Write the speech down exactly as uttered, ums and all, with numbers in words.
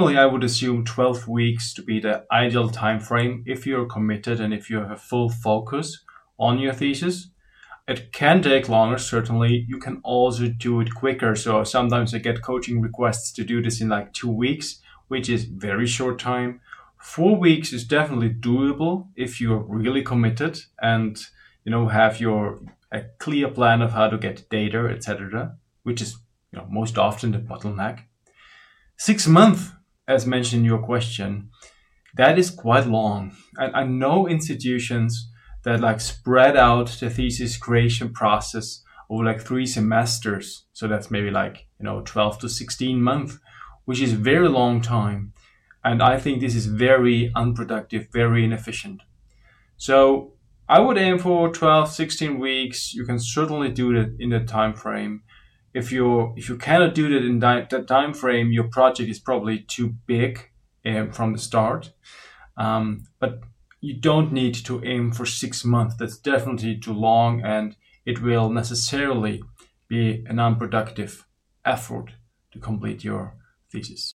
generally, I would assume twelve weeks to be the ideal time frame if you're committed and if you have a full focus on your thesis. It can take longer, certainly. You can also do it quicker. So sometimes I get coaching requests to do this in like two weeks, which is very short time. Four weeks is definitely doable if you're really committed and you know have your a clear plan of how to get data, et cetera, which is you know most often the bottleneck. Six months, as mentioned in your question, that is quite long. And I know institutions that like spread out the thesis creation process over like three semesters. So that's maybe like, you know, twelve to sixteen months, which is very long time. And I think this is very unproductive, very inefficient. So I would aim for twelve, sixteen weeks. You can certainly do that in that time frame. If you if you cannot do that in that time frame, your project is probably too big um, from the start. Um, but you don't need to aim for six months. That's definitely too long, and it will necessarily be an unproductive effort to complete your thesis.